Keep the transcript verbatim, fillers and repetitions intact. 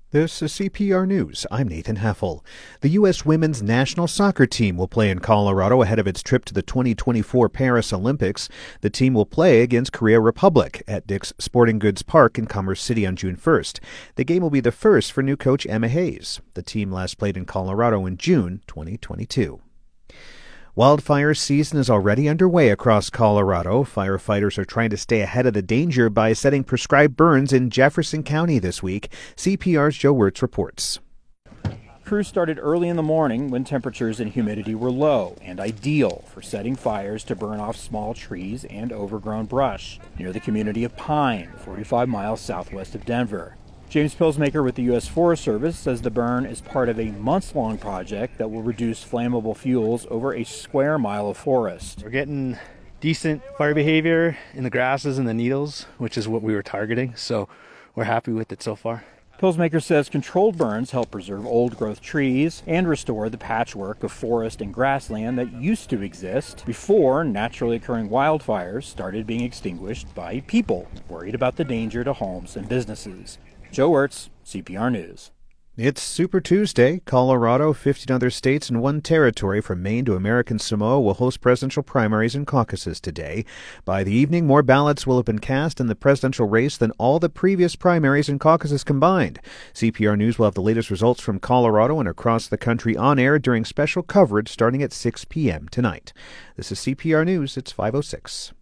This is C P R News. I'm Nathan Heffel. The U S women's national soccer team will play in Colorado ahead of its trip to the twenty twenty-four Paris Olympics. The team will play against Korea Republic at Dick's Sporting Goods Park in Commerce City on June first. The game will be the first for new coach Emma Hayes. The team last played in Colorado in June twenty twenty-two. Wildfire season is already underway across Colorado. Firefighters are trying to stay ahead of the danger by setting prescribed burns in Jefferson County this week. C P R's Joe Wirtz reports. Crews started early in the morning when temperatures and humidity were low and ideal for setting fires to burn off small trees and overgrown brush near the community of Pine, forty-five miles southwest of Denver. James Pilsmaker with the U S Forest Service says the burn is part of a months-long project that will reduce flammable fuels over a square mile of forest. We're getting decent fire behavior in the grasses and the needles, which is what we were targeting, so we're happy with it so far. Pilsmaker says controlled burns help preserve old-growth trees and restore the patchwork of forest and grassland that used to exist before naturally occurring wildfires started being extinguished by people worried about the danger to homes and businesses. Joe Wirtz, C P R News. It's Super Tuesday. Colorado, fifteen other states, and one territory from Maine to American Samoa will host presidential primaries and caucuses today. By the evening, more ballots will have been cast in the presidential race than all the previous primaries and caucuses combined. C P R News will have the latest results from Colorado and across the country on air during special coverage starting at six p.m. tonight. This is C P R News. It's five oh six.